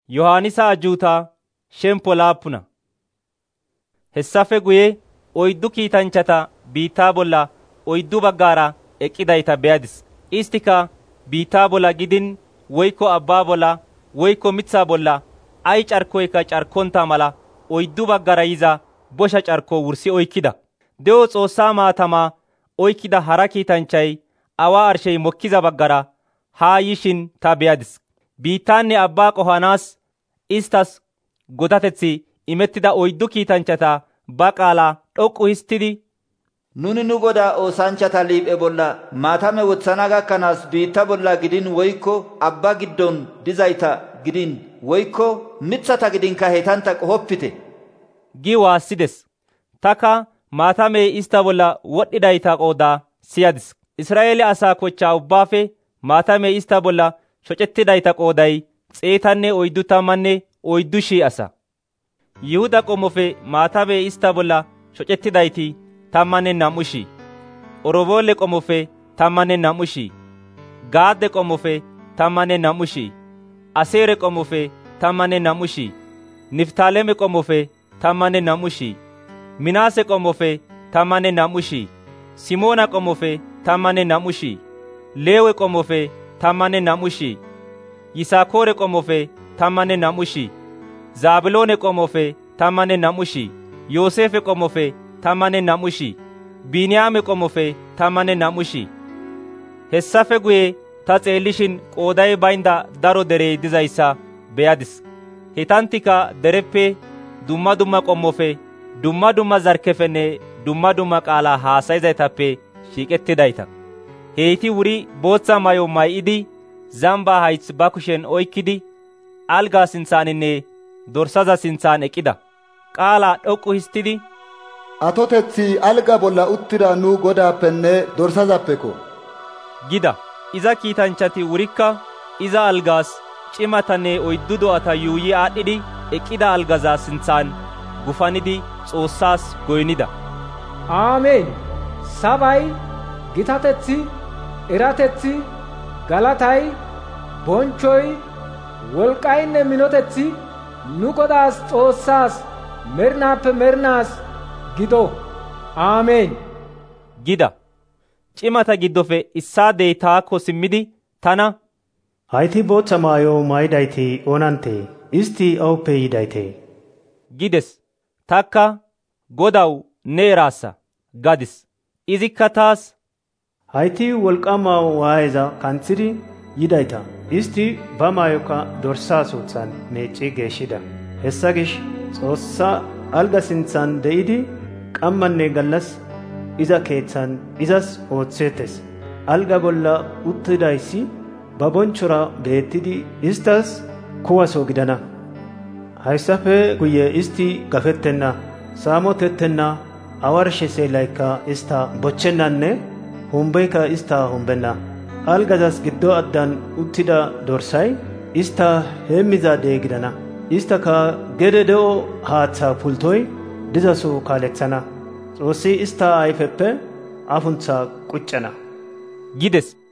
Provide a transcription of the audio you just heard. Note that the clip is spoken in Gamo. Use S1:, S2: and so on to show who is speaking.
S1: Yohaanisa ajuutaa shemppo laappuna. Hessafe guye oyddu kiitanchchata biittaa bolla oyddu baggaara eqqidayta be'adis. Istika biittaa bolla gidin woykko abbaa bolla woykko mitsaa bolla ay carkoyka carkonta mala oyddu baggara yiza bosha carko wursi oykkida. De'o Xoossaa maatamaa oykkida hara kiitanchchay awa arshey mokkiza baggara haa yishin ta be'adis. Biittaanne abbaa qohanaas istas godateththi imettida oyddu kiitanchchata ba qaalaa dhoqqu histidi,
S2: nuni nu Godaa oosanchchata liiphe bolla maatame wothana gakkanaas biitta bolla gidin woykko abba giddon dizayta gidin woykko mithata gidinka heytanta qohoppite
S1: gi waassides. Taka maatamey ista bolla wodhidayta qoodaa siyadis. Israa'eele asaa kochchaa ubbaafe maatamey ista bolla shocettidayta qooday 144,000 asa. Yihuda qommofe maatamey ista bolla shocettidayti 12,000. Oroboole qommofe 12,000. Gaade qommofe 12,000. Aseere qommofe 12,000. Niftaaleme qommofe 12,000. Minaase qommofe 12,000. Simoona qommofe 12,000. Leewe qommofe 12,000. Yisakoore qommofe 12,000. Zaabiloone qommofe 12,000. Yoosefe qommofe 12,000. Biniyaame qommofe 12,000. Hessafe guye ta xeellishin qooday baynda daro derey dizayssa be'adis. Heytanttika dereppe dumma dumma qommofe, dumma dumma zarkkefenne dumma dumma qaala haasayizaytappe shiiqettidayta. Heyti wuri bootha mayo may'idi, zambaa hayth ba kushen oykkidi, algaa sinthaaninne dorsaza sinthaan eqqida. Qaalaa dhoqqu histidi,
S3: atoteththi alga bolla uttida nu Godaappenne dorsazappeko
S1: gida. Iza kiitanchchati wurikka iza algaas cimatanne oyddu do'ata yuuyi aadhdhidi eqqida algaza sinthaan gufanidi Xoossaas goynida.
S4: Aameen. Sabay, gitateththi, erateththi, galatay, bonchchoy, wolqqaynne minoteththi nu Godaas Xoossaas merinaappe merinaas gido. Aameen.
S1: gida. Cimata giddofe issaadey taakko simmidi tana,
S5: hayti bootha maayo mayidayti oonante? Isti awuppe yidayte?
S1: gides. Takka, Godaw ne eraasa gadis. Izikka taas,
S5: hayti wolqama waayeza kanthidi yidayta. Isti ba maayokka dorsaa suuthan meecci geeshshida. Hessa gish Xoossaa alga sinthan de'idi qammanne gallas iza keeththan izas ooththeetes. Alga bolla uttidayssi ba bonchora beettidi istas kuwaso gidana. Hayssafe guye isti gafettenna, saamotettenna, awarshe seelaykka ista bochchennanne humbeyka ista humbenna. Algazas giddo addan uttida dorsay ista heemmizaade gidana. Istaka gede de'o haaththa pultoy dizaso kaalethana. Xoossi ista ayfeppe afuntha quccana
S1: gides.